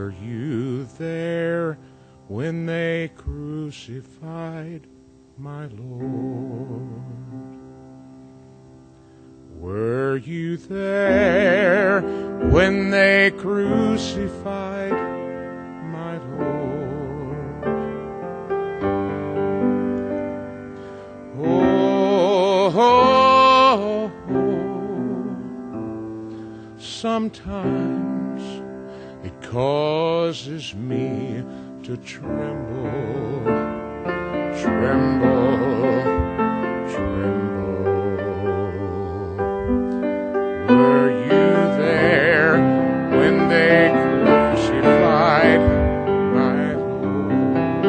Were you there when they crucified my Lord? Were you there when they crucified my Lord? Oh, sometimes it causes me to tremble, tremble, tremble. Were you there when they crucified my Lord?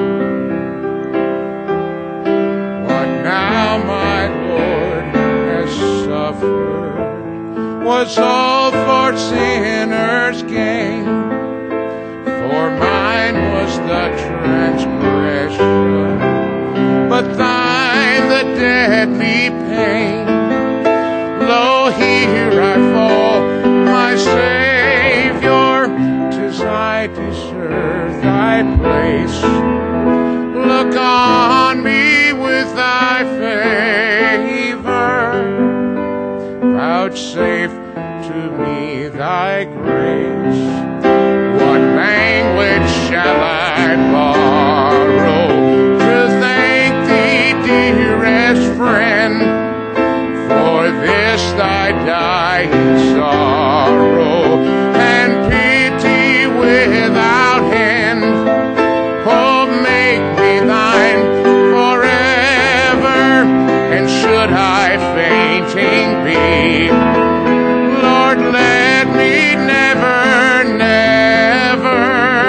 What now my Lord has suffered was all for sinners' gain. For mine was the transgression, but thine the deadly pain. Lo, here I fall, my Savior, 'tis I deserve thy place. Look on me with thy favor, vouchsafe to me thy grace. What language shall I borrow to thank thee, dearest friend, for this thy dying sorrow and pity without end? Oh, make me thine forever, and should I fainting be, Lord, let me never, never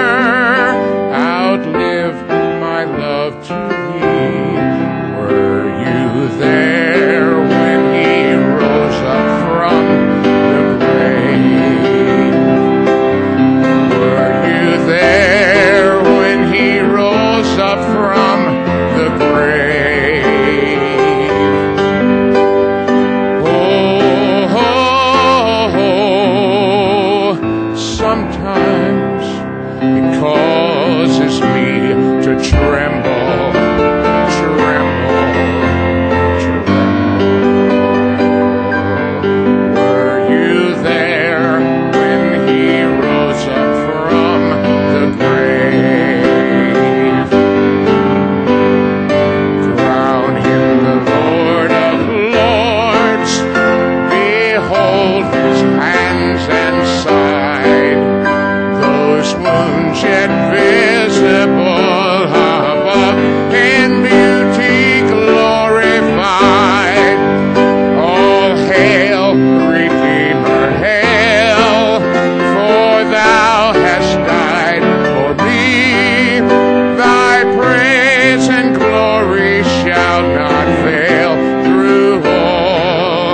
outlive my love to thee. Were you there when he rose up from the grave? Were you there when he rose up from the grave? Oh, sometimes it causes me to tremble, tremble, tremble. Were you there when he rose up from the grave? Crown him the Lord of Lords. Behold his hands and side, those wounds yet visible above, in beauty glorified. All hail, Redeemer, hail, for thou hast died for me. Thy praise and glory shall not fail through all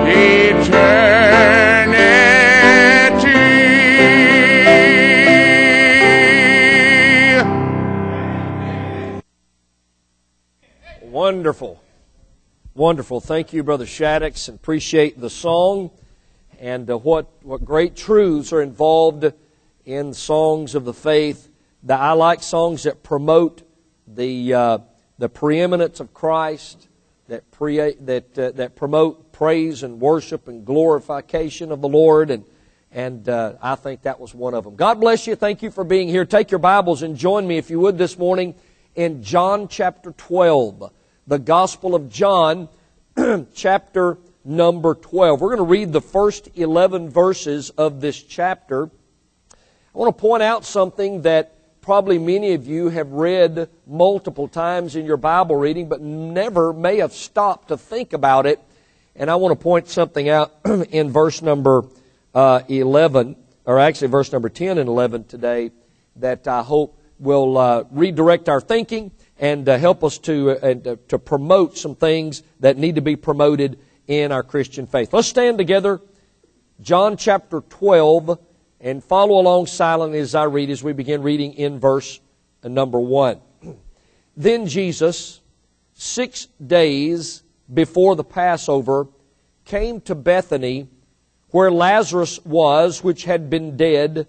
eternity. Wonderful. Wonderful. Thank you, Brother Shaddix, and appreciate the song and what great truths are involved in songs of the faith. I like songs that promote the preeminence of Christ, that promote praise and worship and glorification of the Lord, and I think that was one of them. God bless you. Thank you for being here. Take your Bibles and join me, if you would, this morning in John chapter 12. The Gospel of John, chapter number 12. We're going to read the first 11 verses of this chapter. I want to point out something that probably many of you have read multiple times in your Bible reading, but never may have stopped to think about it. And I want to point something out in verse number 11, or actually verse number 10 and 11 today, that I hope will redirect our thinking and help us to promote some things that need to be promoted in our Christian faith. Let's stand together, John chapter 12, and follow along silently as I read, as we begin reading in verse number 1. Then Jesus, 6 days before the Passover, came to Bethany, where Lazarus was, which had been dead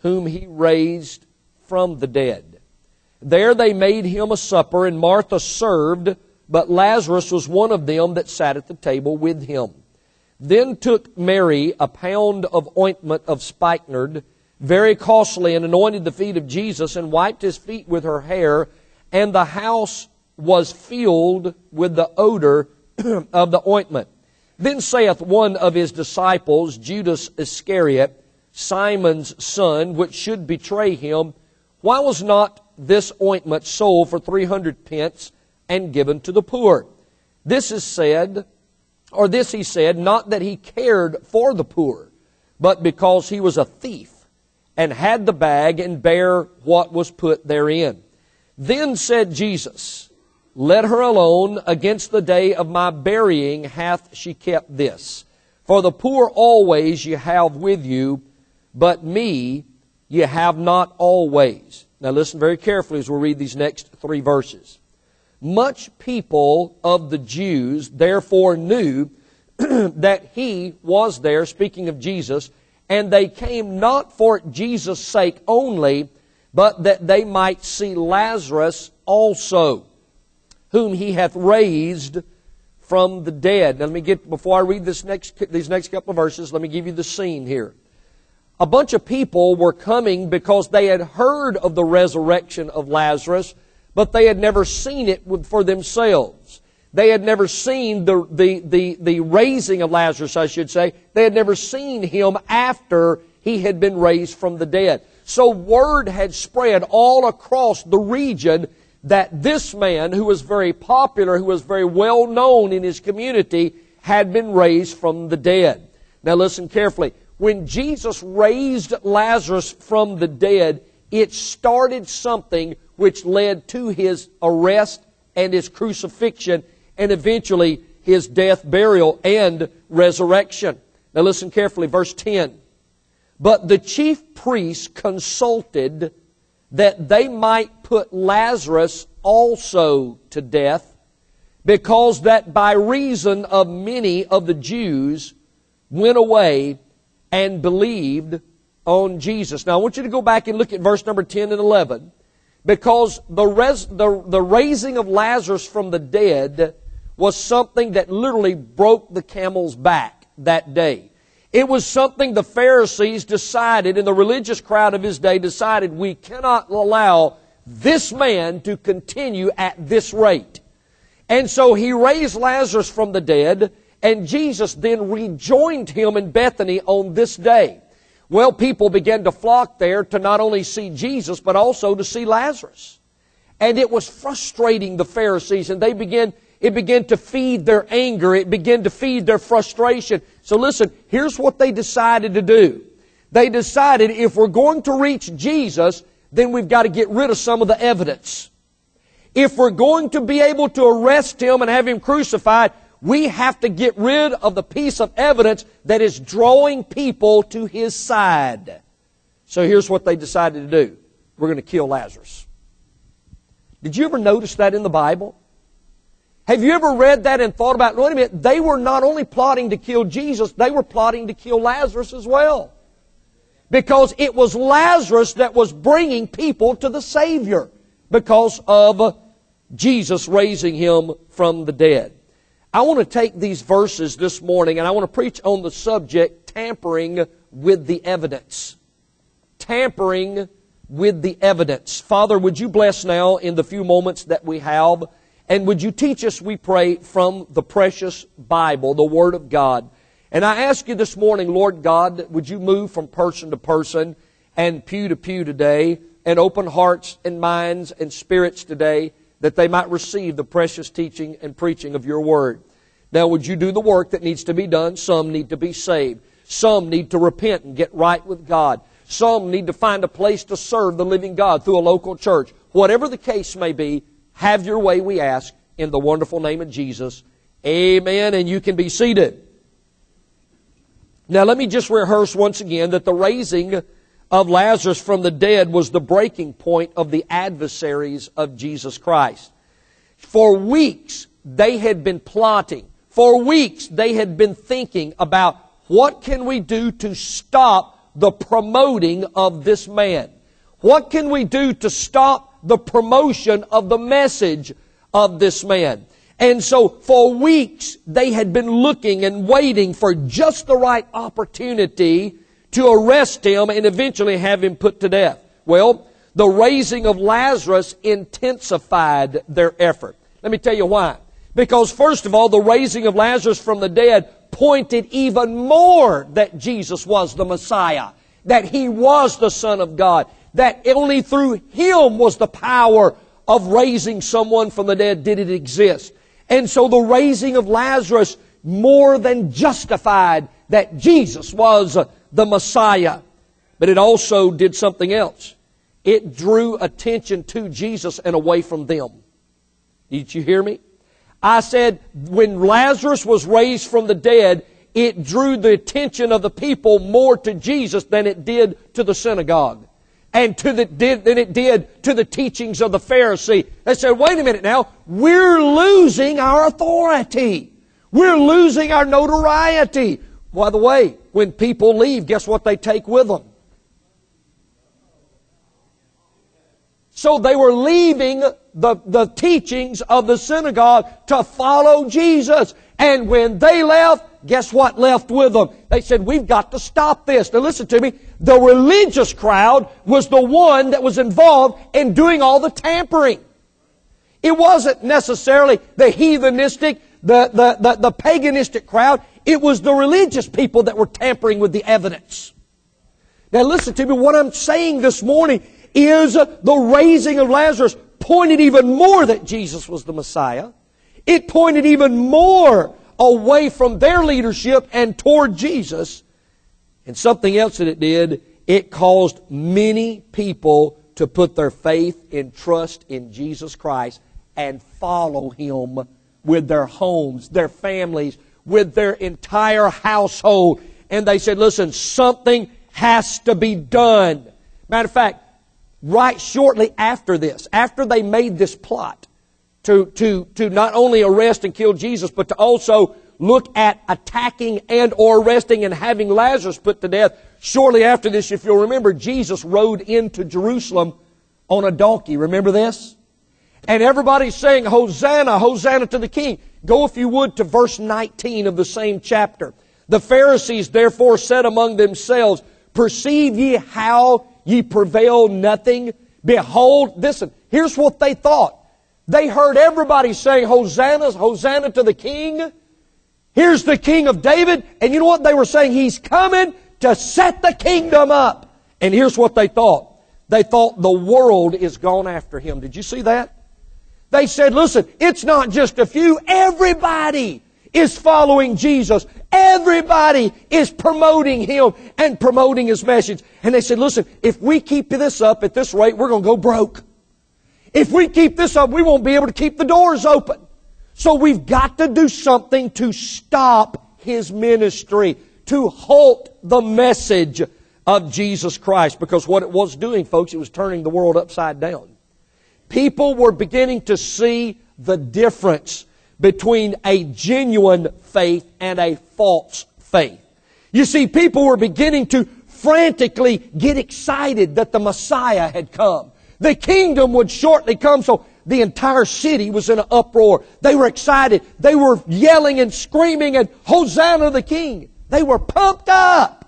whom He raised from the dead. There they made Him a supper, and Martha served, but Lazarus was one of them that sat at the table with Him. Then took Mary a pound of ointment of spikenard, very costly, and anointed the feet of Jesus, and wiped His feet with her hair, and the house was filled with the odor of the ointment. Then saith one of His disciples, Judas Iscariot, Simon's son, which should betray Him, why was not this ointment sold for 300 pence and given to the poor? This he said, not that He cared for the poor, but because He was a thief, and had the bag, and bare what was put therein. Then said Jesus, let her alone, against the day of my burying hath she kept this. For the poor always you have with you, but me you have not always. Now listen very carefully as we read these next 3 verses. Much people of the Jews therefore knew that He was there, speaking of Jesus, and they came not for Jesus' sake only, but that they might see Lazarus also, whom He hath raised from the dead. Now before I read these next couple of verses, let me give you the scene here. A bunch of people were coming because they had heard of the resurrection of Lazarus, but they had never seen it for themselves. They had never seen the raising of Lazarus, I should say. They had never seen him after he had been raised from the dead. So word had spread all across the region that this man, who was very popular, who was very well known in his community, had been raised from the dead. Now listen carefully. When Jesus raised Lazarus from the dead, it started something which led to His arrest and His crucifixion, and eventually His death, burial, and resurrection. Now listen carefully, verse 10. But the chief priests consulted that they might put Lazarus also to death, because that by reason of many of the Jews went away and believed on Jesus. Now I want you to go back and look at verse number 10 and 11, because the raising of Lazarus from the dead was something that literally broke the camel's back that day. It was something the Pharisees decided, and the religious crowd of his day decided, we cannot allow this man to continue at this rate. And so He raised Lazarus from the dead, and Jesus then rejoined him in Bethany on this day. Well, people began to flock there to not only see Jesus, but also to see Lazarus. And it was frustrating the Pharisees, and it began to feed their anger. It began to feed their frustration. So listen, here's what they decided to do. They decided if we're going to reach Jesus, then we've got to get rid of some of the evidence. If we're going to be able to arrest Him and have Him crucified, we have to get rid of the piece of evidence that is drawing people to His side. So here's what they decided to do. We're going to kill Lazarus. Did you ever notice that in the Bible? Have you ever read that and thought about, wait a minute, they were not only plotting to kill Jesus, they were plotting to kill Lazarus as well. Because it was Lazarus that was bringing people to the Savior because of Jesus raising him from the dead. I want to take these verses this morning and I want to preach on the subject, tampering with the evidence. Tampering with the evidence. Father, would you bless now in the few moments that we have, and would you teach us, we pray, from the precious Bible, the Word of God. And I ask you this morning, Lord God, would you move from person to person and pew to pew today, and open hearts and minds and spirits today, that they might receive the precious teaching and preaching of your Word. Now, would you do the work that needs to be done? Some need to be saved. Some need to repent and get right with God. Some need to find a place to serve the living God through a local church. Whatever the case may be, have your way, we ask, in the wonderful name of Jesus. Amen. And you can be seated. Now, let me just rehearse once again that the raising of Lazarus from the dead was the breaking point of the adversaries of Jesus Christ. For weeks, they had been plotting. For weeks, they had been thinking about what can we do to stop the promoting of this man? What can we do to stop the promotion of the message of this man? And so for weeks they had been looking and waiting for just the right opportunity to arrest him and eventually have him put to death. Well, the raising of Lazarus intensified their effort. Let me tell you why. Because first of all, the raising of Lazarus from the dead pointed even more that Jesus was the Messiah, that He was the Son of God, that only through Him was the power of raising someone from the dead did it exist. And so the raising of Lazarus more than justified that Jesus was the Messiah. But it also did something else. It drew attention to Jesus and away from them. Did you hear me? I said when Lazarus was raised from the dead, it drew the attention of the people more to Jesus than it did to the synagogue. And than it did to the teachings of the Pharisee. They said, wait a minute now, we're losing our authority. We're losing our notoriety. By the way, when people leave, guess what they take with them? So they were leaving the teachings of the synagogue to follow Jesus. And when they left, guess what left with them? They said, we've got to stop this. Now listen to me. The religious crowd was the one that was involved in doing all the tampering. It wasn't necessarily the heathenistic, the paganistic crowd. It was the religious people that were tampering with the evidence. Now listen to me. What I'm saying this morning is the raising of Lazarus pointed even more that Jesus was the Messiah. It pointed even more away from their leadership and toward Jesus. And something else that it did, it caused many people to put their faith and trust in Jesus Christ and follow Him with their homes, their families, with their entire household. And they said, listen, something has to be done. Matter of fact, right shortly after this, after they made this plot to not only arrest and kill Jesus, but to also look at attacking and or arresting and having Lazarus put to death, shortly after this, if you'll remember, Jesus rode into Jerusalem on a donkey. Remember this? And everybody's saying, Hosanna, Hosanna to the King. Go, if you would, to verse 19 of the same chapter. The Pharisees therefore said among themselves, perceive ye how ye prevail nothing? Behold, listen, here's what they thought. They heard everybody saying, Hosanna, Hosanna to the King. Here's the King of David. And you know what they were saying? He's coming to set the kingdom up. And here's what they thought. They thought the world is gone after Him. Did you see that? They said, listen, it's not just a few. Everybody is following Jesus. Everybody is promoting Him and promoting His message. And they said, listen, if we keep this up at this rate, we're going to go broke. If we keep this up, we won't be able to keep the doors open. So we've got to do something to stop His ministry, to halt the message of Jesus Christ. Because what it was doing, folks, it was turning the world upside down. People were beginning to see the difference between a genuine faith and a false faith. You see, people were beginning to frantically get excited that the Messiah had come. The kingdom would shortly come, so the entire city was in an uproar. They were excited. They were yelling and screaming and Hosanna the King. They were pumped up.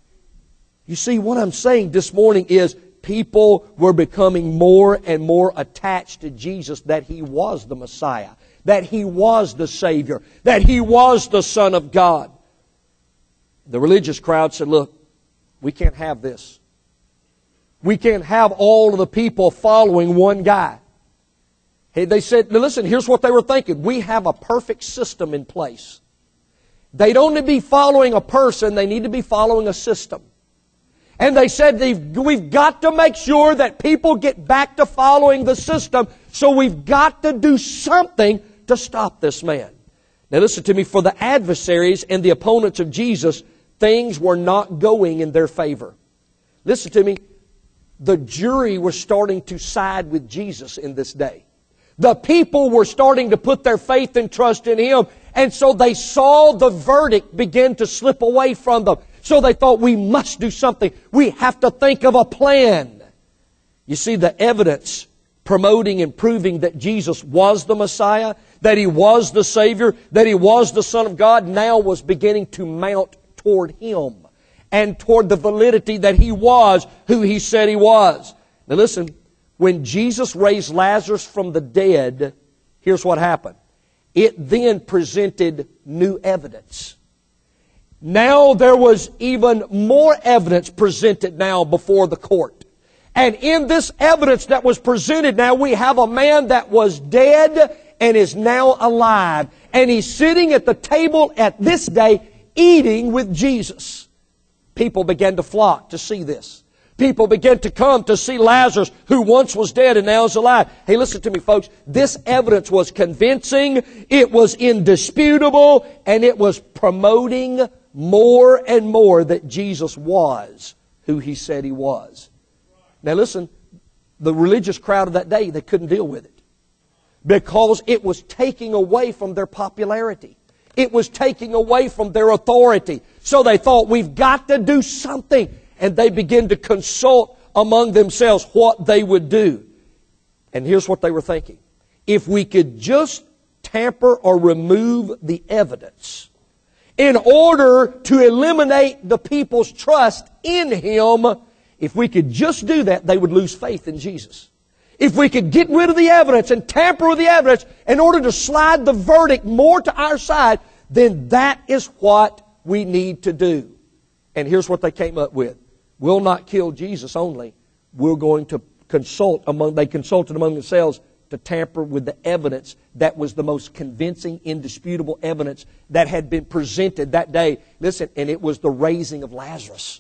You see, what I'm saying this morning is people were becoming more and more attached to Jesus, that He was the Messiah, that He was the Savior, that He was the Son of God. The religious crowd said, look, we can't have this. We can't have all of the people following one guy. Hey, they said, now listen, here's what they were thinking. We have a perfect system in place. They don't need to be following a person, they need to be following a system. And they said, we've got to make sure that people get back to following the system, so we've got to do something to stop this man. Now listen to me, for the adversaries and the opponents of Jesus, things were not going in their favor. Listen to me, the jury was starting to side with Jesus in this day. The people were starting to put their faith and trust in Him. And so they saw the verdict begin to slip away from them. So they thought, we must do something. We have to think of a plan. You see, the evidence promoting and proving that Jesus was the Messiah, that He was the Savior, that He was the Son of God, now was beginning to mount toward Him and toward the validity that He was who He said He was. Now listen, when Jesus raised Lazarus from the dead, here's what happened. It then presented new evidence. Now there was even more evidence presented now before the court. And in this evidence that was presented now, we have a man that was dead and is now alive. And he's sitting at the table at this day eating with Jesus. People began to flock to see this. People began to come to see Lazarus, who once was dead and now is alive. Hey, listen to me, folks. This evidence was convincing, it was indisputable, and it was promoting more and more that Jesus was who He said He was. Now listen, the religious crowd of that day, they couldn't deal with it because it was taking away from their popularity. It was taking away from their authority. So they thought, we've got to do something. And they began to consult among themselves what they would do. And here's what they were thinking. If we could just tamper or remove the evidence in order to eliminate the people's trust in Him, if we could just do that, they would lose faith in Jesus. If we could get rid of the evidence and tamper with the evidence in order to slide the verdict more to our side, then that is what we need to do. And here's what they came up with. We'll not kill Jesus only. We're going to they consulted among themselves to tamper with the evidence that was the most convincing, indisputable evidence that had been presented that day. Listen, and it was the raising of Lazarus.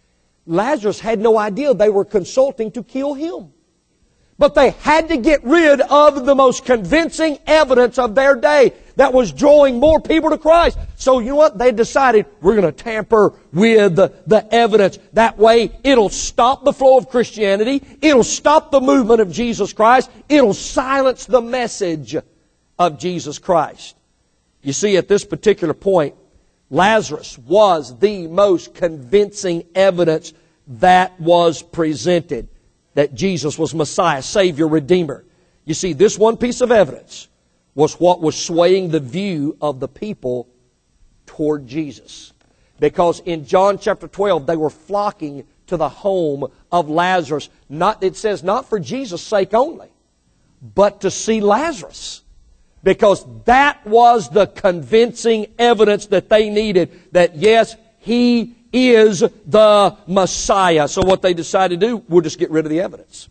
Lazarus had no idea they were consulting to kill him. But they had to get rid of the most convincing evidence of their day that was drawing more people to Christ. So you know what? They decided, we're going to tamper with the evidence. That way, it'll stop the flow of Christianity. It'll stop the movement of Jesus Christ. It'll silence the message of Jesus Christ. You see, at this particular point, Lazarus was the most convincing evidence that was presented that Jesus was Messiah, Savior, Redeemer. You see, this one piece of evidence was what was swaying the view of the people toward Jesus. Because in John chapter 12, they were flocking to the home of Lazarus. It says not for Jesus' sake only, but to see Lazarus. Because that was the convincing evidence that they needed, that yes, He is the Messiah. So what they decided to do, we'll just get rid of the evidence.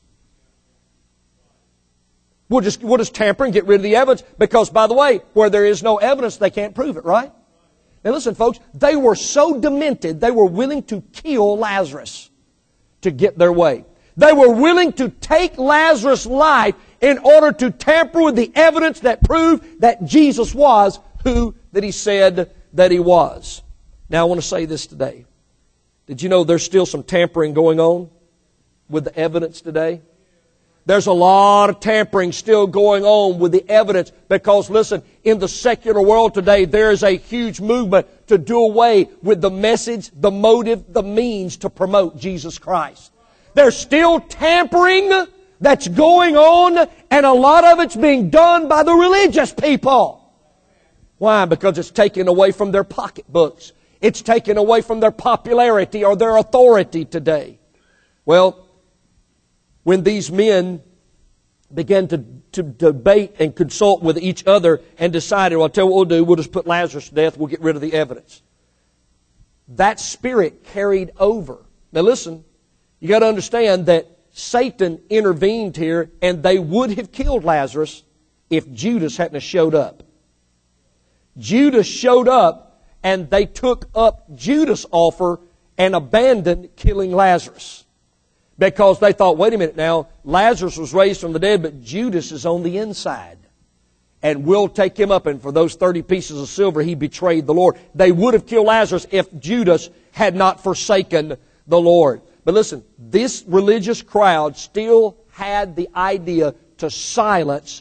We'll just tamper and get rid of the evidence because, by the way, where there is no evidence, they can't prove it, right? Now listen, folks, they were so demented, they were willing to kill Lazarus to get their way. They were willing to take Lazarus' life in order to tamper with the evidence that proved that Jesus was who that He said that He was. Now I want to say this today. Did you know there's still some tampering going on with the evidence today? There's a lot of tampering still going on with the evidence because, listen, in the secular world today, there is a huge movement to do away with the message, the motive, the means to promote Jesus Christ. There's still tampering that's going on, and a lot of it's being done by the religious people. Why? Because it's taken away from their pocketbooks. It's taken away from their popularity or their authority today. Well, when these men began to debate and consult with each other and decided, well, I'll tell you what we'll do, we'll just put Lazarus to death, we'll get rid of the evidence. That spirit carried over. Now listen, you got to understand that Satan intervened here, and they would have killed Lazarus if Judas hadn't have showed up. Judas showed up, and they took up Judas' offer and abandoned killing Lazarus. Because they thought, wait a minute now, Lazarus was raised from the dead, but Judas is on the inside. And we'll take him up, and for those 30 pieces of silver, he betrayed the Lord. They would have killed Lazarus if Judas had not forsaken the Lord. But listen, this religious crowd still had the idea to silence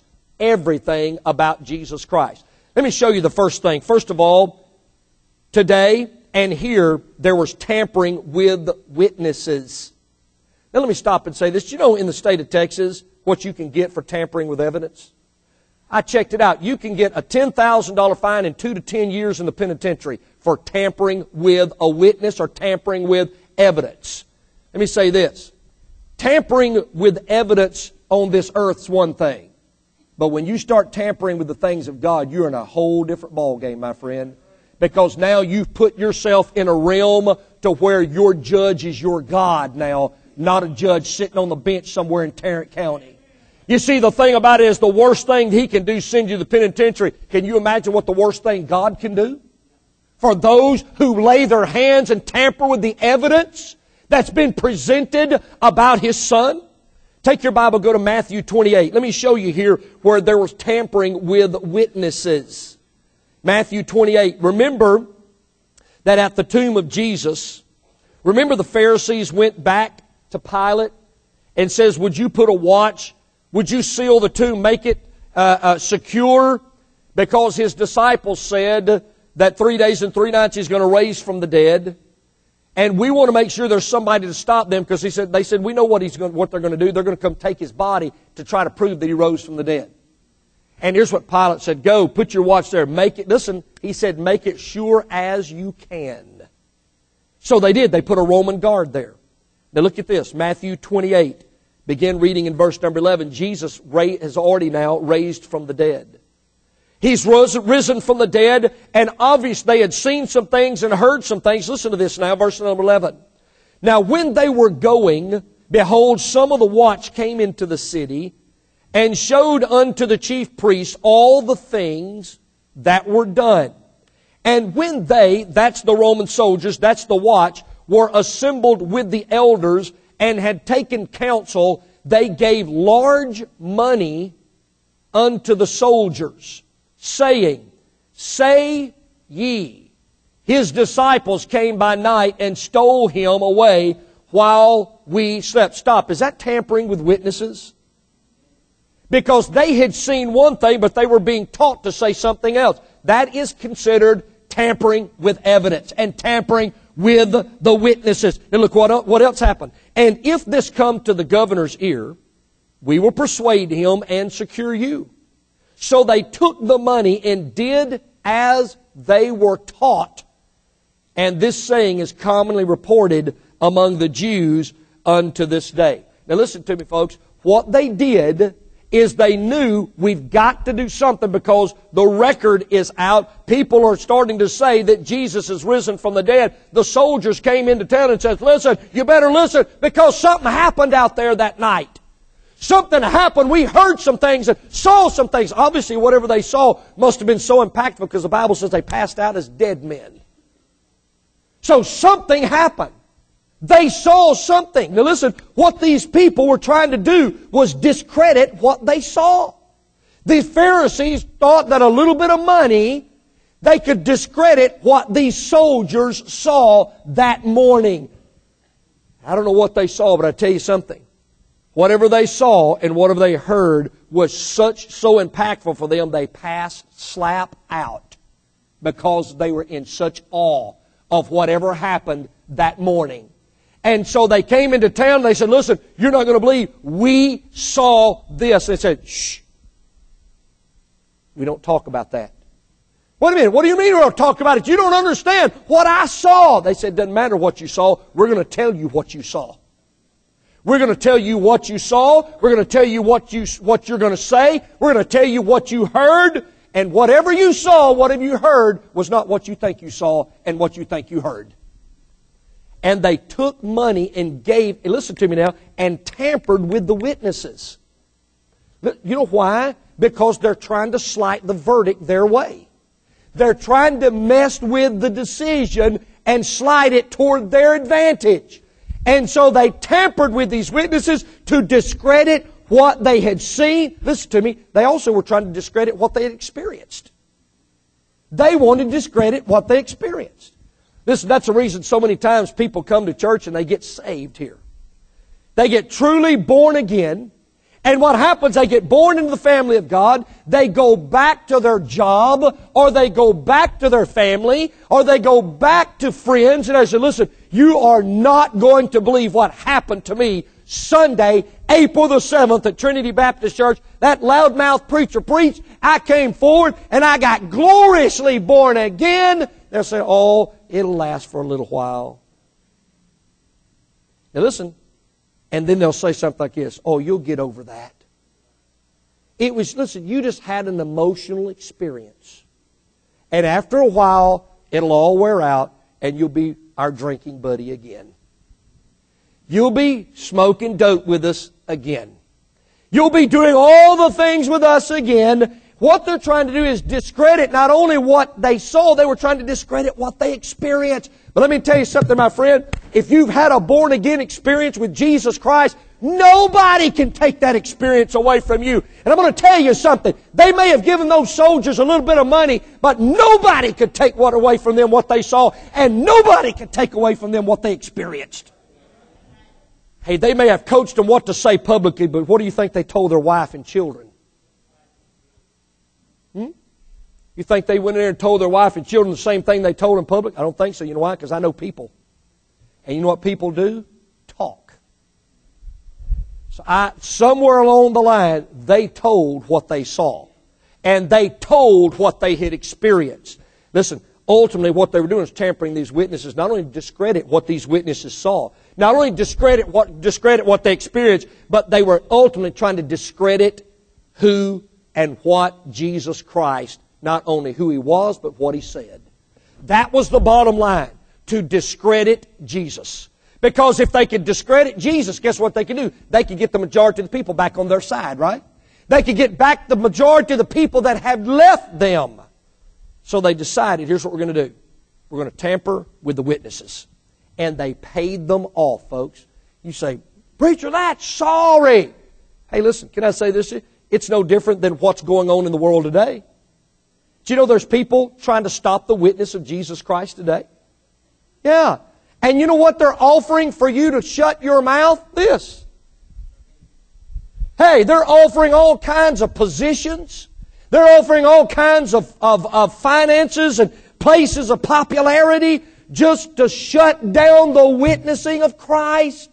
everything about Jesus Christ. Let me show you the first thing. First of all, today, And here, there was tampering with witnesses. Now let me stop and say this. You know in the state of Texas what you can get for tampering with evidence? I checked it out. You can get a $10,000 fine and 2 to 10 years in the penitentiary for tampering with a witness or tampering with evidence. Let me say this. Tampering with evidence on this earth's one thing. But when you start tampering with the things of God, you're in a whole different ballgame, my friend. Because now you've put yourself in a realm to where your judge is your God now, not a judge sitting on the bench somewhere in Tarrant County. You see, the thing about it is the worst thing He can do is send you to the penitentiary. Can you imagine what the worst thing God can do? For those who lay their hands and tamper with the evidence that's been presented about His Son. Take your Bible, go to Matthew 28. Let me show you here where there was tampering with witnesses. Matthew 28. Remember that at the tomb of Jesus, remember the Pharisees went back to Pilate and says, would you put a watch? Would you seal the tomb, make it secure? Because His disciples said that 3 days and 3 nights He's going to raise from the dead. And we want to make sure there's somebody to stop them because they said, we know what they're going to do. They're going to come take His body to try to prove that He rose from the dead. And here's what Pilate said, go, put your watch there, make it, listen, he said, make it sure as you can. So they did. They put a Roman guard there. Now look at this, Matthew 28. Begin reading in verse number 11. Jesus has already now raised from the dead. He's risen from the dead, and obviously they had seen some things and heard some things. Listen to this now, verse number 11. Now when they were going, behold, some of the watch came into the city, and showed unto the chief priests all the things that were done. And when they, that's the Roman soldiers, that's the watch, were assembled with the elders and had taken counsel, they gave large money unto the soldiers, saying, say ye, His disciples came by night and stole Him away while we slept. Stop. Is that tampering with witnesses? Because they had seen one thing, but they were being taught to say something else. That is considered tampering with evidence and tampering with the witnesses. And look what else happened. And if this come to the governor's ear, we will persuade him and secure you. So they took the money and did as they were taught. And this saying is commonly reported among the Jews unto this day. Now listen to me, folks. What they did is they knew we've got to do something because the record is out. People are starting to say that Jesus is risen from the dead. The soldiers came into town and said, listen, you better listen because something happened out there that night. Something happened. We heard some things and saw some things. Obviously, whatever they saw must have been so impactful because the Bible says they passed out as dead men. So something happened. They saw something. Now listen, what these people were trying to do was discredit what they saw. The Pharisees thought that a little bit of money, they could discredit what these soldiers saw that morning. I don't know what they saw, but I tell you something. Whatever they saw and whatever they heard was so impactful for them, they passed slap out because they were in such awe of whatever happened that morning. And so they came into town and they said, listen, you're not going to believe, we saw this. They said, shh, we don't talk about that. Wait a minute, what do you mean we don't talk about it? You don't understand what I saw. They said, doesn't matter what you saw, we're going to tell you what you saw. We're going to tell you what you saw, we're going to tell you what you're going to say, we're going to tell you what you heard, and whatever you saw, whatever you heard, was not what you think you saw and what you think you heard. And they took money and gave, listen to me now, and tampered with the witnesses. You know why? Because they're trying to slight the verdict their way. They're trying to mess with the decision and slide it toward their advantage. And so they tampered with these witnesses to discredit what they had seen. Listen to me, they also were trying to discredit what they had experienced. They wanted to discredit what they experienced. Listen, that's the reason so many times people come to church and they get saved here. They get truly born again, And what happens, they get born into the family of God, they go back to their job, or they go back to their family, or they go back to friends, and I say, listen, you are not going to believe what happened to me Sunday, April the 7th at Trinity Baptist Church. That loudmouth preacher preached, I came forward, and I got gloriously born again. They'll say, oh, it'll last for a little while. Now listen, and then they'll say something like this, oh, you'll get over that. It was, listen, you just had an emotional experience. And after a while, it'll all wear out, and you'll be our drinking buddy again. You'll be smoking dope with us again. You'll be doing all the things with us again. What they're trying to do is discredit not only what they saw, they were trying to discredit what they experienced. But let me tell you something, my friend. If you've had a born-again experience with Jesus Christ, nobody can take that experience away from you. And I'm going to tell you something. They may have given those soldiers a little bit of money, but nobody could take away from them what they saw, and nobody could take away from them what they experienced. Hey, they may have coached them what to say publicly, but what do you think they told their wife and children? You think they went in there and told their wife and children the same thing they told in public? I don't think so. You know why? Because I know people. And you know what people do? Talk. So somewhere along the line, they told what they saw. And they told what they had experienced. Listen, ultimately what they were doing is tampering these witnesses, not only to discredit what these witnesses saw, not only discredit what they experienced, but they were ultimately trying to discredit who and what Jesus Christ, not only who He was, but what He said. That was the bottom line, to discredit Jesus. Because if they could discredit Jesus, guess what they could do? They could get the majority of the people back on their side, right? They could get back the majority of the people that had left them. So they decided, here's what we're going to do. We're going to tamper with the witnesses. And they paid them off, folks. You say, preacher, that's sorry. Hey, listen, can I say this to you? It's no different than what's going on in the world today. Do you know there's people trying to stop the witness of Jesus Christ today? Yeah. And you know what they're offering for you to shut your mouth? This. Hey, they're offering all kinds of positions. They're offering all kinds of finances and places of popularity just to shut down the witnessing of Christ.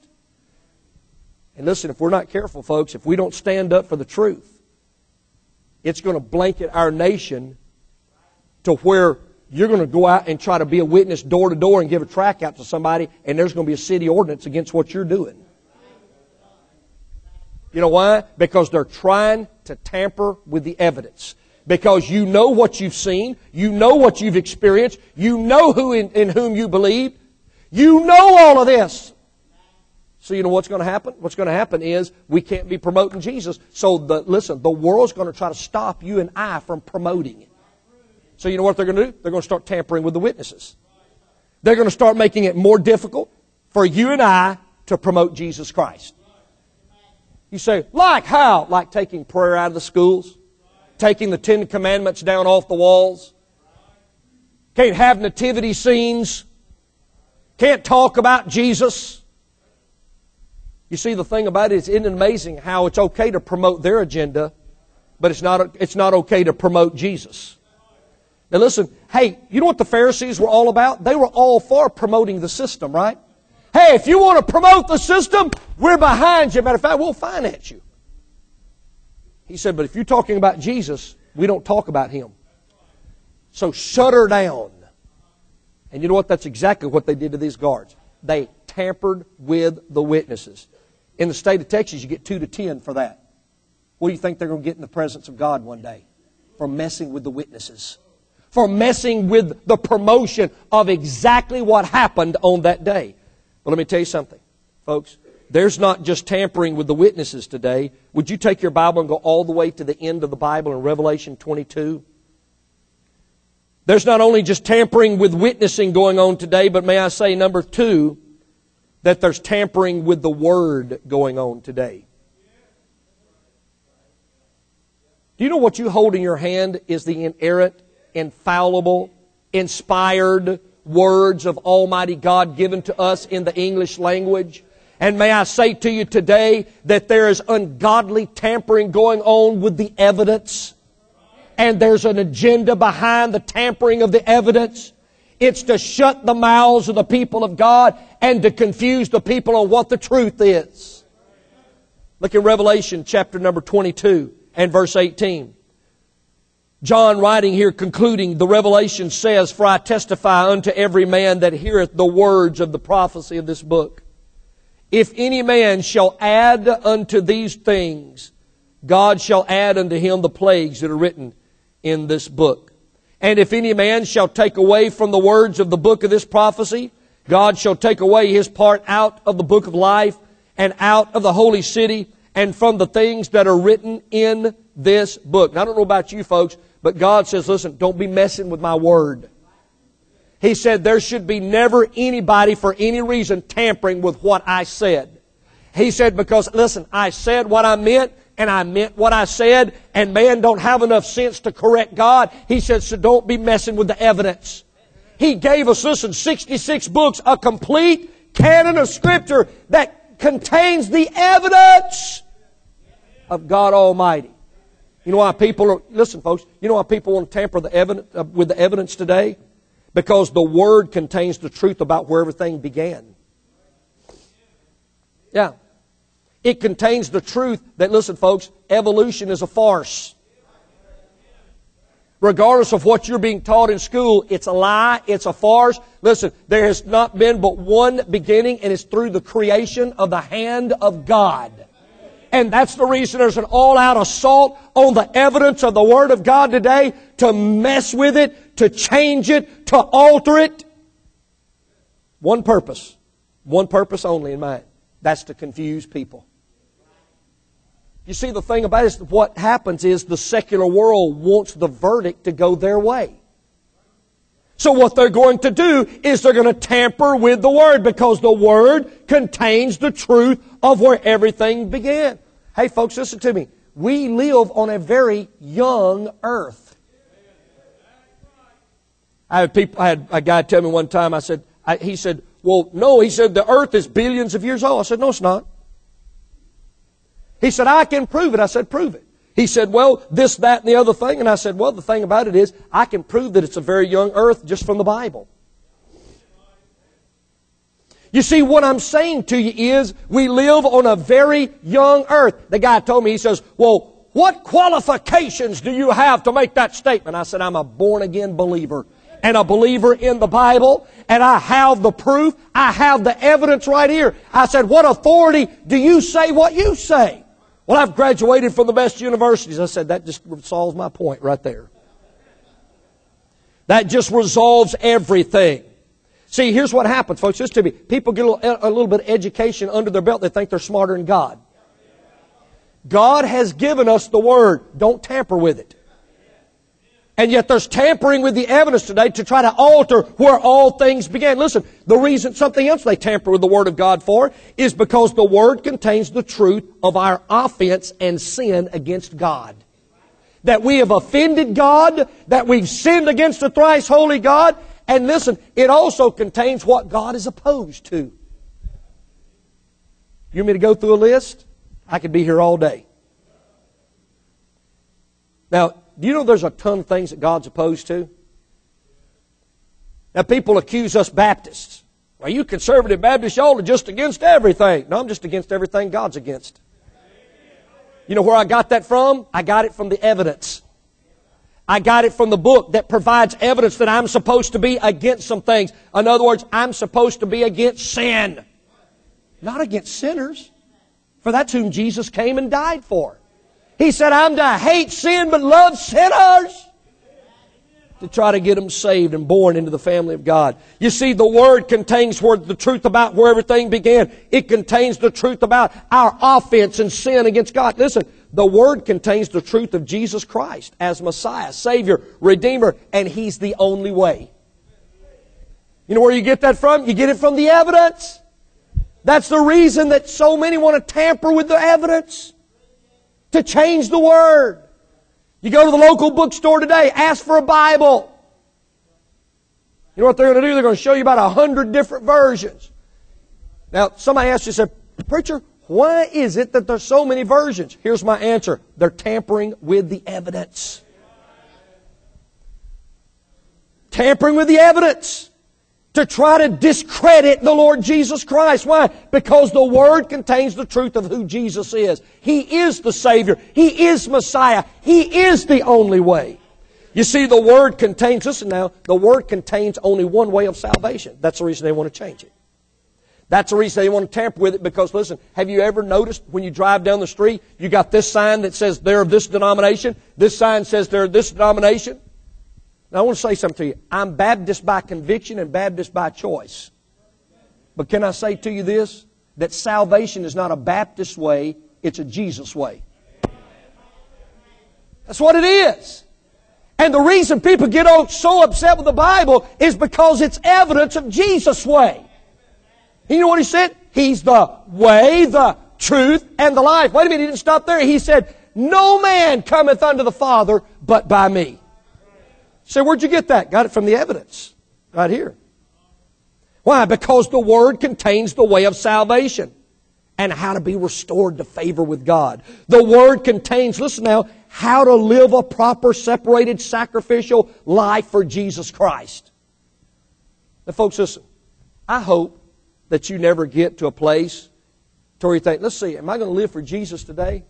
And listen, if we're not careful, folks, if we don't stand up for the truth, it's going to blanket our nation to where you're going to go out and try to be a witness door to door and give a tract out to somebody, and there's going to be a city ordinance against what you're doing. You know why? Because they're trying to tamper with the evidence. Because you know what you've seen, you know what you've experienced, you know who in whom you believe, you know all of this. So you know what's going to happen? What's going to happen is we can't be promoting Jesus. So listen, the world's going to try to stop you and I from promoting it. So you know what they're going to do? They're going to start tampering with the witnesses. They're going to start making it more difficult for you and I to promote Jesus Christ. You say, like how? Like taking prayer out of the schools? Taking the 10 Commandments down off the walls? Can't have nativity scenes? Can't talk about Jesus? You see, the thing about it is, isn't it amazing how it's okay to promote their agenda, but it's not okay to promote Jesus? Now listen, hey, you know what the Pharisees were all about? They were all for promoting the system, right? Hey, if you want to promote the system, we're behind you. Matter of fact, we'll finance you. He said, but if you're talking about Jesus, we don't talk about Him. So shut her down. And you know what? That's exactly what they did to these guards. They tampered with the witnesses. In the state of Texas, you get 2 to 10 for that. What do you think they're going to get in the presence of God one day? For messing with the witnesses. For messing with the promotion of exactly what happened on that day. But let me tell you something, folks. There's not just tampering with the witnesses today. Would you take your Bible and go all the way to the end of the Bible in Revelation 22? There's not only just tampering with witnessing going on today, but may I say, number 2, that there's tampering with the Word going on today. Do you know what you hold in your hand is the inerrant, infallible, inspired words of Almighty God given to us in the English language? And may I say to you today that there is ungodly tampering going on with the evidence. And there's an agenda behind the tampering of the evidence. It's to shut the mouths of the people of God and to confuse the people on what the truth is. Look at Revelation chapter number 22 and verse 18. John writing here, concluding, the Revelation says, "For I testify unto every man that heareth the words of the prophecy of this book. If any man shall add unto these things, God shall add unto him the plagues that are written in this book. And if any man shall take away from the words of the book of this prophecy, God shall take away his part out of the book of life and out of the holy city and from the things that are written in this book." Now, I don't know about you folks, but God says, listen, don't be messing with my word. He said there should be never anybody for any reason tampering with what I said. He said, because, listen, I said what I meant, and I meant what I said, and man don't have enough sense to correct God. He said, so don't be messing with the evidence. He gave us, listen, 66 books, a complete canon of Scripture that contains the evidence of God Almighty. You know why people are, listen folks, you know why people want to tamper the evidence, with the evidence today? Because the Word contains the truth about where everything began. Yeah. It contains the truth that, listen folks, evolution is a farce. Regardless of what you're being taught in school, it's a lie, it's a farce. Listen, there has not been but one beginning, and it's through the creation of the hand of God. And that's the reason there's an all-out assault on the evidence of the Word of God today to mess with it, to change it, to alter it. One purpose only in mind. That's to confuse people. You see, the thing about it is what happens is the secular world wants the verdict to go their way. So what they're going to do is they're going to tamper with the Word because the Word contains the truth of where everything began. Hey folks, listen to me. We live on a very young earth. I had a guy tell me one time, he said, the earth is billions of years old. I said, no, it's not. He said, I can prove it. I said, prove it. He said, well, this, that, and the other thing. And I said, well, the thing about it is, I can prove that it's a very young earth just from the Bible. You see, what I'm saying to you is, we live on a very young earth. The guy told me, he says, well, what qualifications do you have to make that statement? I said, I'm a born-again believer and a believer in the Bible, and I have the proof. I have the evidence right here. I said, what authority do you say what you say? Well, I've graduated from the best universities. I said, that just solves my point right there. That just resolves everything. See, here's what happens, folks. Listen to me. People get a little bit of education under their belt. They think they're smarter than God. God has given us the Word. Don't tamper with it. And yet there's tampering with the evidence today to try to alter where all things began. Listen, the reason, something else they tamper with the Word of God for is because the Word contains the truth of our offense and sin against God. That we have offended God, that we've sinned against the thrice holy God, and listen, it also contains what God is opposed to. You want me to go through a list? I could be here all day. Now, do you know there's a ton of things that God's opposed to? Now, people accuse us Baptists. Well, you conservative Baptists, y'all are just against everything. No, I'm just against everything God's against. You know where I got that from? I got it from the evidence. I got it from the book that provides evidence that I'm supposed to be against some things. In other words, I'm supposed to be against sin. Not against sinners. For that's whom Jesus came and died for. He said, I'm to hate sin but love sinners. To try to get them saved and born into the family of God. You see, the Word contains the truth about where everything began. It contains the truth about our offense and sin against God. Listen, the Word contains the truth of Jesus Christ as Messiah, Savior, Redeemer, and He's the only way. You know where you get that from? You get it from the evidence. That's the reason that so many want to tamper with the evidence. To change the Word. You go to the local bookstore today, ask for a Bible. You know what they're going to do? They're going to show you about 100 different versions. Now, somebody asked you, said, Preacher, why is it that there's so many versions? Here's my answer. They're tampering with the evidence. Tampering with the evidence to try to discredit the Lord Jesus Christ. Why? Because the Word contains the truth of who Jesus is. He is the Savior. He is Messiah. He is the only way. You see, the Word contains, listen now, the Word contains only one way of salvation. That's the reason they want to change it. That's the reason they want to tamper with it because, listen, have you ever noticed when you drive down the street, you got this sign that says they're of this denomination, this sign says they're of this denomination? Now, I want to say something to you. I'm Baptist by conviction and Baptist by choice. But can I say to you this? That salvation is not a Baptist way, it's a Jesus way. That's what it is. And the reason people get so upset with the Bible is because it's evidence of Jesus' way. You know what He said? He's the way, the truth, and the life. Wait a minute, He didn't stop there. He said, no man cometh unto the Father but by me. So where'd you get that? Got it from the evidence. Right here. Why? Because the Word contains the way of salvation and how to be restored to favor with God. The Word contains, listen now, how to live a proper, separated, sacrificial life for Jesus Christ. Now folks, listen. I hope that you never get to a place to where you think, let's see, am I going to live for Jesus today?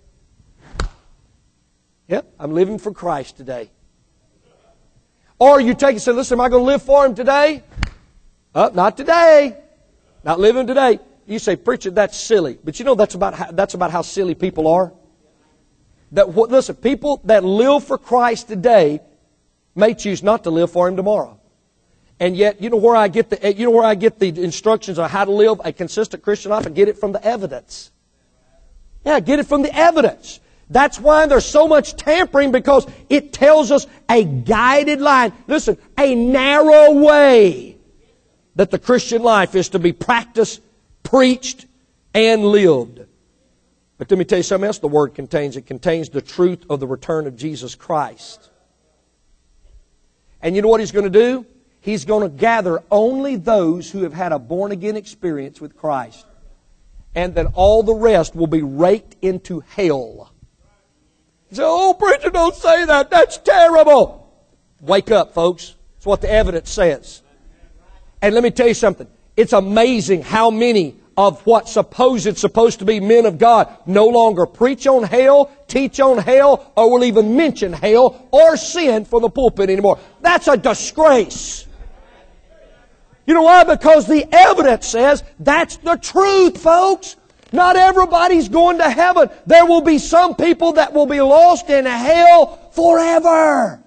Yep, I'm living for Christ today. Or you take and say, listen, am I going to live for Him today? Not today. Not living today. You say, preacher, that's silly. But you know that's about how silly people are. Listen, people that live for Christ today may choose not to live for Him tomorrow. And yet, you know where I get the instructions on how to live a consistent Christian life? I get it from the evidence. Yeah, I get it from the evidence. That's why there's so much tampering, because it tells us a guided line. Listen, a narrow way that the Christian life is to be practiced, preached, and lived. But let me tell you something else the Word contains. It contains the truth of the return of Jesus Christ. And you know what He's going to do? He's going to gather only those who have had a born-again experience with Christ. And then all the rest will be raked into hell. You say, oh, preacher, don't say that. That's terrible. Wake up, folks. That's what the evidence says. And let me tell you something. It's amazing how many of what's supposed to be men of God no longer preach on hell, teach on hell, or will even mention hell or sin from the pulpit anymore. That's a disgrace. You know why? Because the evidence says that's the truth, folks. Not everybody's going to heaven. There will be some people that will be lost in hell forever.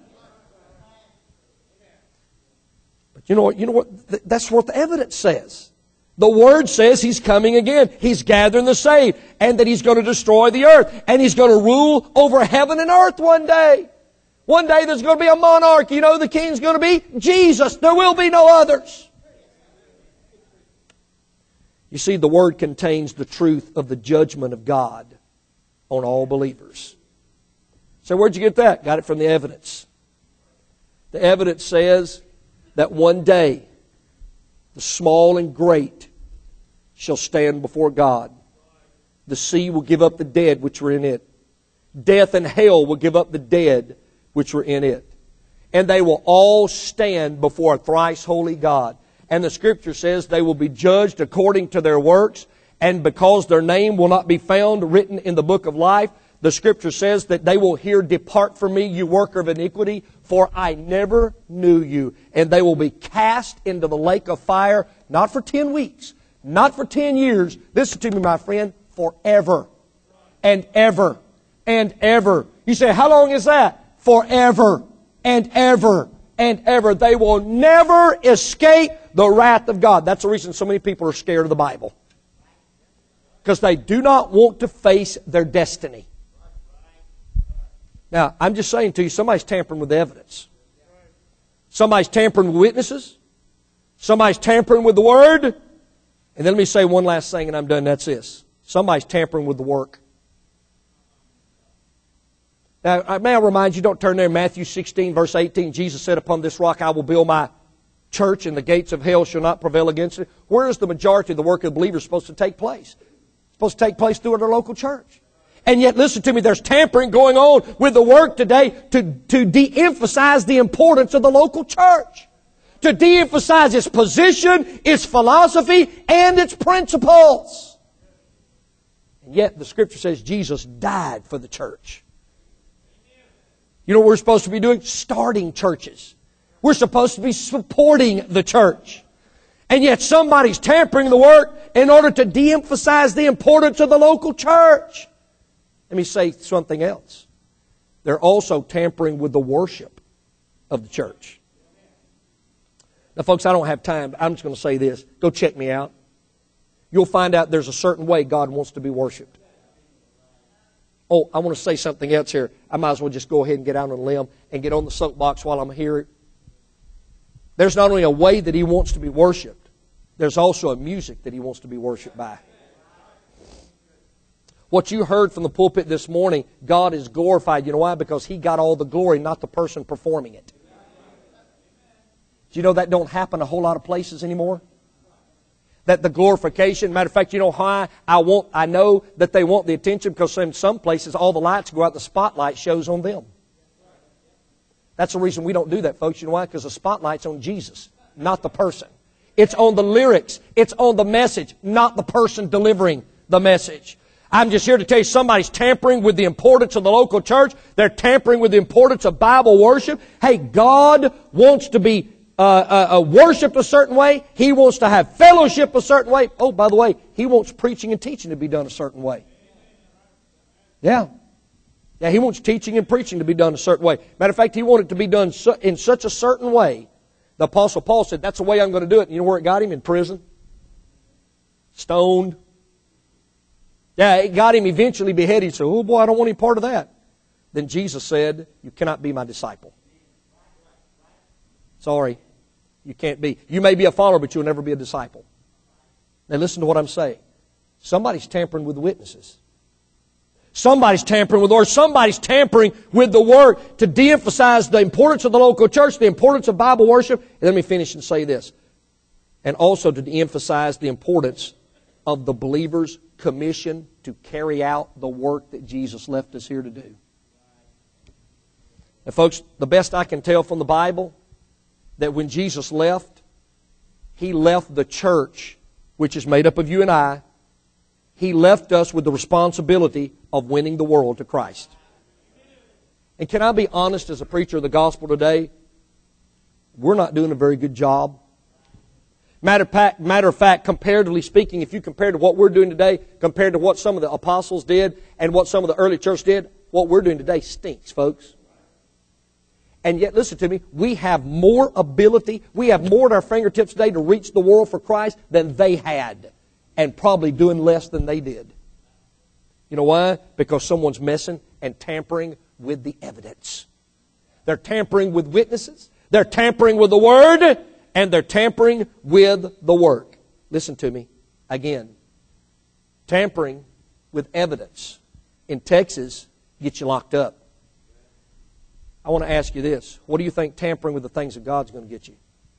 But you know what? That's what the evidence says. The Word says He's coming again. He's gathering the saved. And that He's going to destroy the earth. And He's going to rule over heaven and earth one day. One day there's going to be a monarch. You know the king's going to be Jesus. There will be no others. You see, the Word contains the truth of the judgment of God on all believers. So where'd you get that? Got it from the evidence. The evidence says that one day the small and great shall stand before God. The sea will give up the dead which were in it. Death and hell will give up the dead which were in it. And they will all stand before a thrice holy God. And the Scripture says they will be judged according to their works. And because their name will not be found written in the book of life, the Scripture says that they will hear, "Depart from me, you worker of iniquity, for I never knew you." And they will be cast into the lake of fire, not for 10 weeks, not for 10 years. Listen to me, my friend, forever and ever and ever. You say, how long is that? Forever and ever and ever. They will never escape the wrath of God. That's the reason so many people are scared of the Bible. Because they do not want to face their destiny. Now, I'm just saying to you, somebody's tampering with the evidence. Somebody's tampering with witnesses. Somebody's tampering with the Word. And then let me say one last thing and I'm done. That's this. Somebody's tampering with the work. Now, may I remind you, don't turn there, Matthew 16, verse 18. Jesus said, "Upon this rock I will build my church, and the gates of hell shall not prevail against it." Where is the majority of the work of the believer supposed to take place? supposed to take place through our local church. And yet, listen to me, there's tampering going on with the work today to de-emphasize the importance of the local church. To de-emphasize its position, its philosophy, and its principles. And yet, the Scripture says Jesus died for the church. You know what we're supposed to be doing? Starting churches. We're supposed to be supporting the church. And yet somebody's tampering the work in order to de-emphasize the importance of the local church. Let me say something else. They're also tampering with the worship of the church. Now, folks, I don't have time. I'm just going to say this. Go check me out. You'll find out there's a certain way God wants to be worshiped. Oh, I want to say something else here. I might as well just go ahead and get out on a limb and get on the soapbox while I'm here. There's not only a way that He wants to be worshiped, there's also a music that He wants to be worshiped by. What you heard from the pulpit this morning, God is glorified. You know why? Because He got all the glory, not the person performing it. Do you know that don't happen a whole lot of places anymore? That the glorification, matter of fact, you know why I know that they want the attention, because in some places all the lights go out, the spotlight shows on them. That's the reason we don't do that, folks. You know why? Because the spotlight's on Jesus, not the person. It's on the lyrics. It's on the message, not the person delivering the message. I'm just here to tell you somebody's tampering with the importance of the local church. They're tampering with the importance of Bible worship. Hey, God wants to be worshipped a certain way. He wants to have fellowship a certain way. Oh, by the way, He wants preaching and teaching to be done a certain way. Yeah. Yeah, He wants teaching and preaching to be done a certain way. Matter of fact, He wanted it to be done in such a certain way. The Apostle Paul said, that's the way I'm going to do it. You know where it got him? In prison. Stoned. Yeah, it got him eventually beheaded. He said, oh boy, I don't want any part of that. Then Jesus said, you cannot be my disciple. Sorry, you can't be. You may be a follower, but you'll never be a disciple. Now listen to what I'm saying. Somebody's tampering with witnesses. Somebody's tampering with the Word. Somebody's tampering with the Word to de-emphasize the importance of the local church, the importance of Bible worship. And let me finish and say this. And also to de-emphasize the importance of the believer's commission to carry out the work that Jesus left us here to do. Now, folks, the best I can tell from the Bible, that when Jesus left, He left the church, which is made up of you and I. He left us with the responsibility of winning the world to Christ. And can I be honest as a preacher of the gospel today? We're not doing a very good job. Matter of fact, comparatively speaking, if you compare to what we're doing today, compared to what some of the apostles did and what some of the early church did, what we're doing today stinks, folks. And yet, listen to me, we have more ability, we have more at our fingertips today to reach the world for Christ than they had. And probably doing less than they did. You know why? Because someone's messing and tampering with the evidence. They're tampering with witnesses. They're tampering with the Word. And they're tampering with the work. Listen to me again. Tampering with evidence in Texas gets you locked up. I want to ask you this. What do you think tampering with the things of God is going to get you?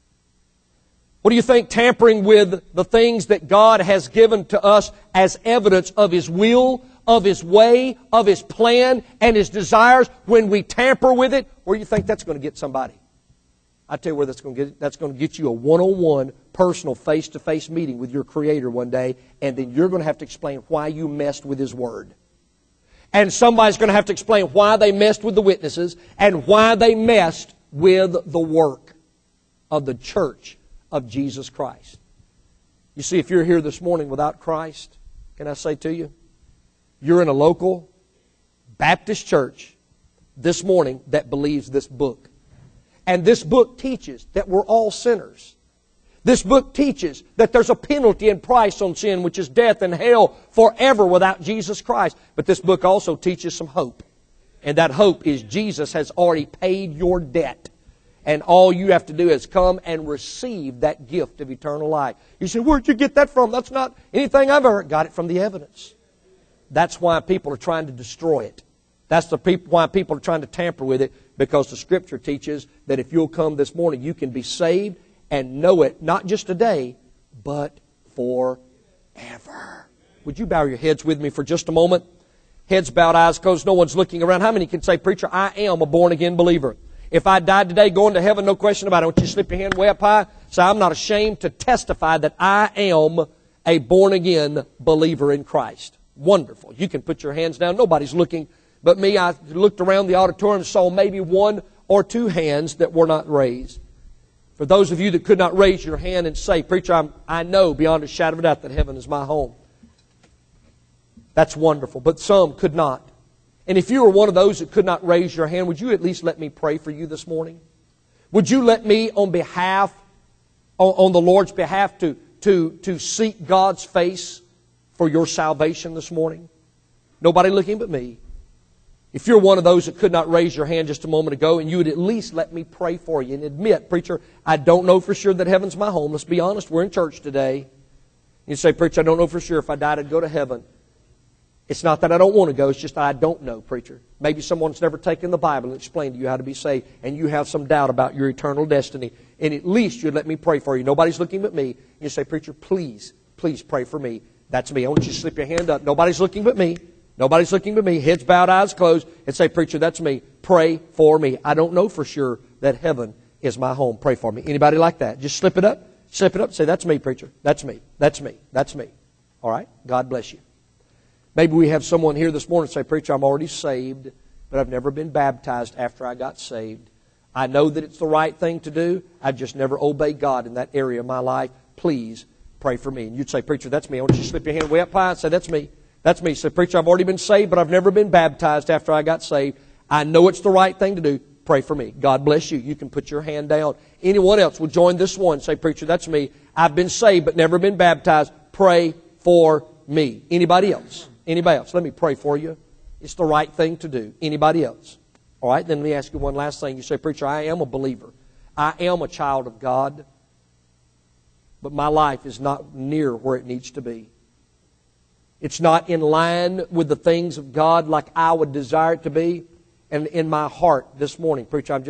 What do you think tampering with the things that God has given to us as evidence of His will, of His way, of His plan, and His desires, when we tamper with it, where do you think that's going to get somebody? I tell you where that's going to get. That's going to get you a one-on-one, personal, face-to-face meeting with your Creator one day, and then you're going to have to explain why you messed with His Word. And somebody's going to have to explain why they messed with the witnesses and why they messed with the work of the church of Jesus Christ. You see, if you're here this morning without Christ, can I say to you, you're in a local Baptist church this morning that believes this book. And this book teaches that we're all sinners. This book teaches that there's a penalty and price on sin, which is death and hell forever without Jesus Christ. But this book also teaches some hope. And that hope is Jesus has already paid your debt. And all you have to do is come and receive that gift of eternal life. You say, where'd you get that from? That's not anything I've ever got it from the evidence. That's why people are trying to destroy it. That's why people are trying to tamper with it, because the Scripture teaches that if you'll come this morning, you can be saved and know it, not just today, but forever. Would you bow your heads with me for just a moment? Heads bowed, eyes closed, no one's looking around. How many can say, preacher, I am a born-again believer? If I died today going to heaven, no question about it. I want you to slip your hand way up high. Say, I'm not ashamed to testify that I am a born-again believer in Christ. Wonderful. You can put your hands down. Nobody's looking but me. I looked around the auditorium and saw maybe one or two hands that were not raised. For those of you that could not raise your hand and say, preacher, I know beyond a shadow of a doubt that heaven is my home. That's wonderful. But some could not. And if you were one of those that could not raise your hand, would you at least let me pray for you this morning? Would you let me on the Lord's behalf to seek God's face for your salvation this morning? Nobody looking but me. If you're one of those that could not raise your hand just a moment ago, and you would at least let me pray for you and admit, preacher, I don't know for sure that heaven's my home. Let's be honest, we're in church today. You say, preacher, I don't know for sure if I died I'd go to heaven. It's not that I don't want to go, it's just that I don't know, preacher. Maybe someone's never taken the Bible and explained to you how to be saved, and you have some doubt about your eternal destiny. And at least you'd let me pray for you. Nobody's looking but me. You say, preacher, please pray for me. That's me. I want you to slip your hand up. Nobody's looking but me. Nobody's looking but me. Heads bowed, eyes closed, and say, preacher, that's me. Pray for me. I don't know for sure that heaven is my home. Pray for me. Anybody like that? Just slip it up. Slip it up. Say, that's me, preacher. That's me. That's me. That's me. All right? God bless you. Maybe we have someone here this morning say, preacher, I'm already saved, but I've never been baptized after I got saved. I know that it's the right thing to do. I've just never obeyed God in that area of my life. Please pray for me. And you'd say, preacher, that's me. I want you to slip your hand way up high and say, that's me. That's me. Say, preacher, I've already been saved, but I've never been baptized after I got saved. I know it's the right thing to do. Pray for me. God bless you. You can put your hand down. Anyone else will join this one. Say, preacher, that's me. I've been saved, but never been baptized. Pray for me. Anybody else? Anybody else? Let me pray for you. It's the right thing to do. Anybody else? All right, then let me ask you one last thing. You say, preacher, I am a believer. I am a child of God, but my life is not near where it needs to be. It's not in line with the things of God like I would desire it to be. And in my heart this morning, preacher, I'm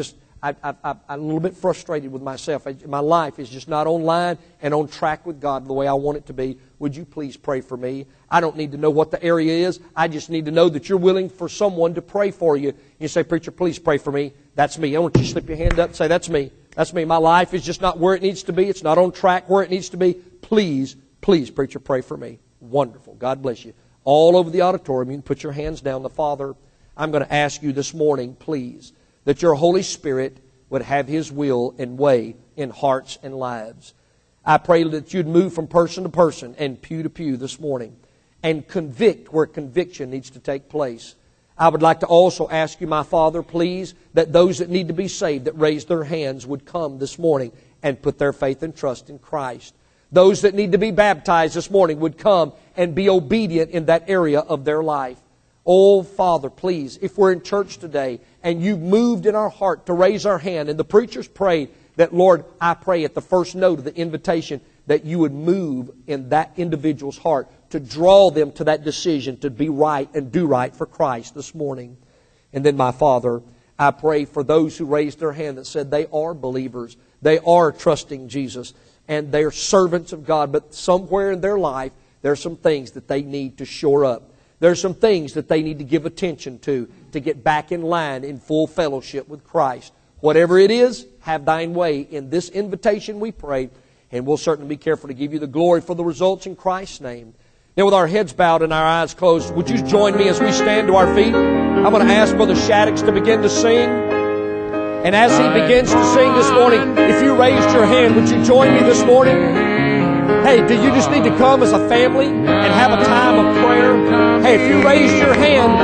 a little bit frustrated with myself. My life is just not online and on track with God the way I want it to be. Would you please pray for me? I don't need to know what the area is. I just need to know that you're willing for someone to pray for you. You say, preacher, please pray for me. That's me. I want you to slip your hand up and say, that's me. That's me. My life is just not where it needs to be. It's not on track where it needs to be. Please, preacher, pray for me. Wonderful. God bless you. All over the auditorium, you can put your hands down. The Father, I'm going to ask you this morning, please, that your Holy Spirit would have His will and way in hearts and lives. I pray that you'd move from person to person and pew to pew this morning and convict where conviction needs to take place. I would like to also ask you, my Father, please, that those that need to be saved, that raise their hands, would come this morning and put their faith and trust in Christ. Those that need to be baptized this morning would come and be obedient in that area of their life. Oh, Father, please, if we're in church today and you've moved in our heart to raise our hand, and the preachers prayed that, Lord, I pray at the first note of the invitation that you would move in that individual's heart to draw them to that decision to be right and do right for Christ this morning. And then, my Father, I pray for those who raised their hand that said they are believers, they are trusting Jesus, and they're servants of God, but somewhere in their life there are some things that they need to shore up. There are some things that they need to give attention to get back in line in full fellowship with Christ. Whatever it is, have thine way. In this invitation we pray, and we'll certainly be careful to give you the glory for the results in Christ's name. Now, with our heads bowed and our eyes closed, would you join me as we stand to our feet? I'm going to ask Brother Shaddix to begin to sing. And as he begins to sing this morning, if you raised your hand, would you join me this morning? Hey, do you just need to come as a family and have a time of prayer? Hey, if you raised your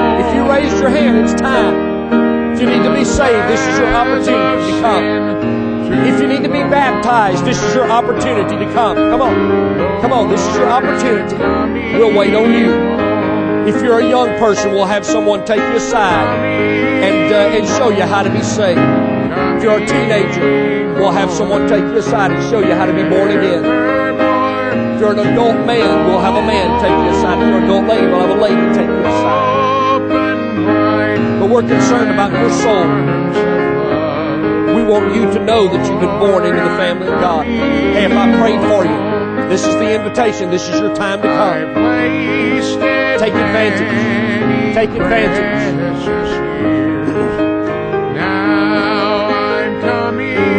hand, it's time. If you need to be saved, this is your opportunity to come. If you need to be baptized, this is your opportunity to come. Come on, this is your opportunity. We'll wait on you. If you're a young person, we'll have someone take you aside and show you how to be saved. If you're a teenager, we'll have someone take you aside and show you how to be born again. If you're an adult man, we'll have a man take you aside. If you're an adult lady, we'll have a lady take you aside. But we're concerned about your soul. We want you to know that you've been born into the family of God. Hey, if I prayed for you, this is the invitation. This is your time to come. I've wasted Take advantage. many Take advantage. precious years.